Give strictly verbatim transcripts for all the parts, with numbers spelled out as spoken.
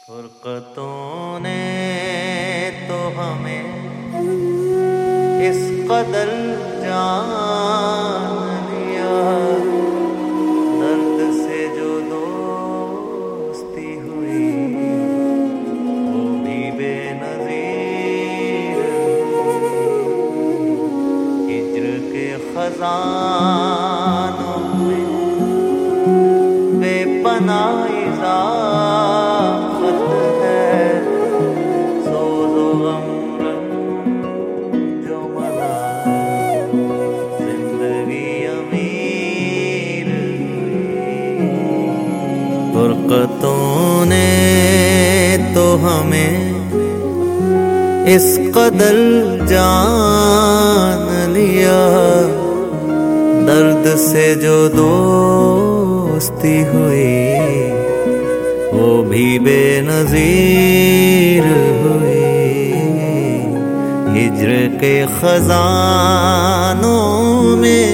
फुरक़तों ने तो हमें इस कदर जान लिया, दर्द से जो दोस्ती हुई वो भी बेनज़ीर। हिज्र के खजानों में बेपनाह इज़ाफ़त है, सोज़ो गम जो मला ज़िंदगी अमीर हुई। फुरक़तों ने तो हमें इस कदर जान लिया, दर्द से जो दोस्ती हुई वो भी बेनज़ीर हुई। हिज्र के खजानों में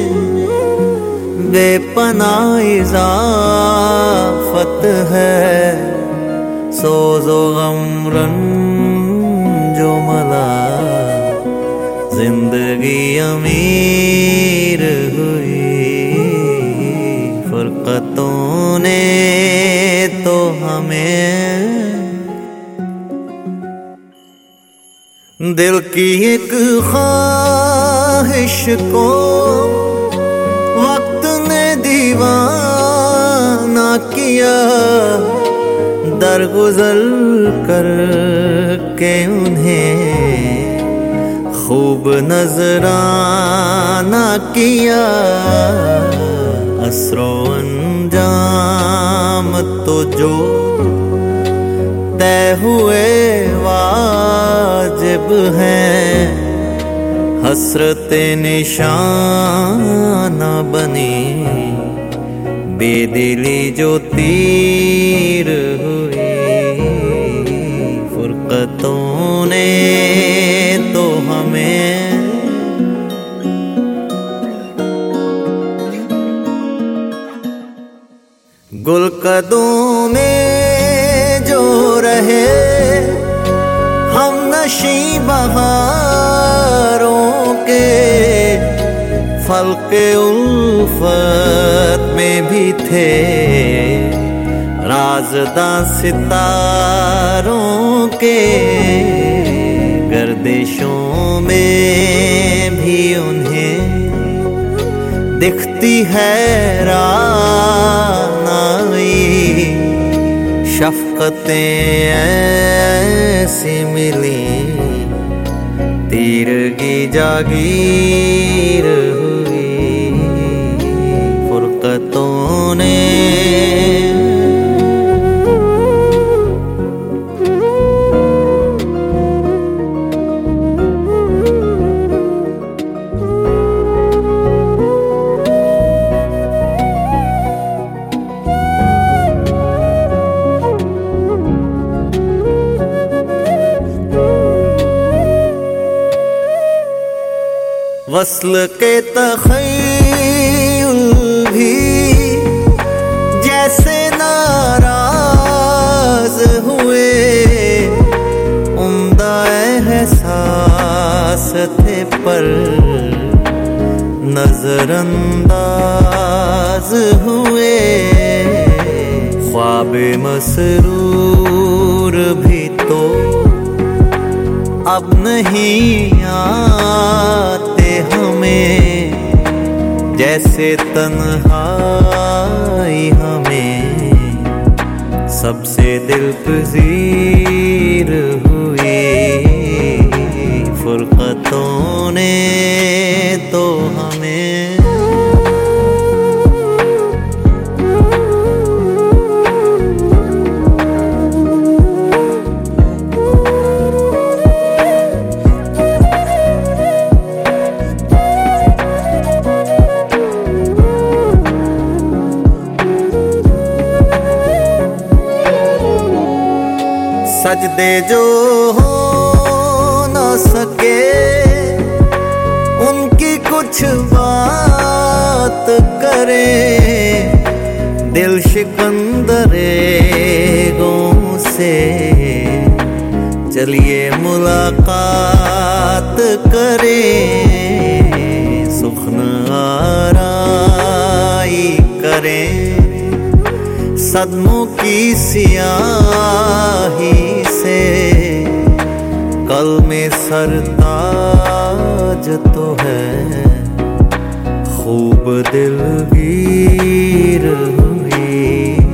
बेपनाह इज़ाफ़त है, सोज़ो गम जो मला ज़िंदगी अमीर हुई। फुरक़तों ने तो हमें दिल की एक ख्वाहिश को वक्त ने दीवाना किया, दरगुज़र कर के उन्हें खूब नजराना किया। असरो अंजाम तो जो तय हुए वाजिब हैं, हसरते निशाना बनी बेदिली जो तीर हुई। फुरक़तों ने तो हमें गुलकदों में जो रहे हम नशी बहारों के, फल के उल्फत में भी थे राज़दां सितारों के। गर्दिशों में भी उन्हें दिखती है रानाई, शफ़क़तें ऐसी मिली तीरगी जागीर हुई। फुरक़तों ने वस्ल के तख़य्युल भी जैसे नाराज हुए, उम्दा एहसास थे पर नजरअंदाज हुए। ख्वाबे मसरूर भी तो अब नहीं आते हमें, जैसे तन्हाई हमें सबसे दिल पजीर हुई। फुरक़तों ने तो हमें सजदे जो हो न सके उनकी कुछ बात करे, दिल शिकंदरे गो से चलिए मुलाकात करें, सुख्न आराई करें। सदमों की सियाही से कल में सरताज तो है, खूब दिलगीर हुई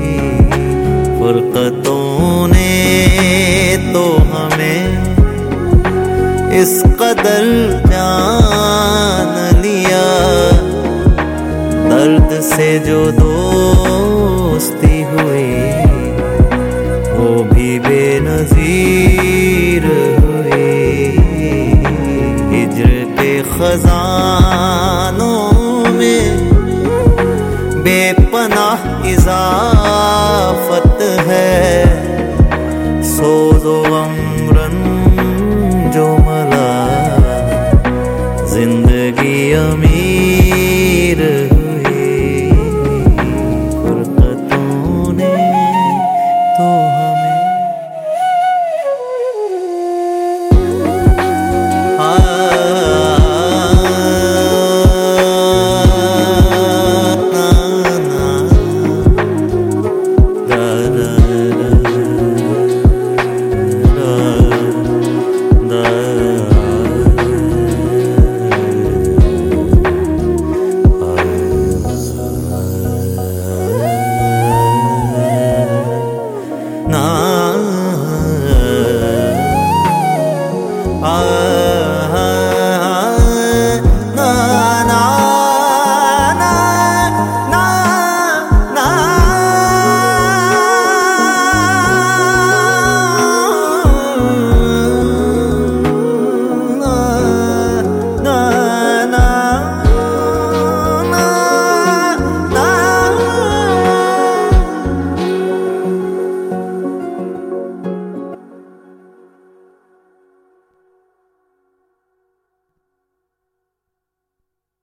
फुरकतों ने तो हमें इस कदर जान लिया। दर्द से जो दोस्ती हुई वो भी बेनज़ीर हुई। हिज्र के खजानों में बेपनाह इज़ार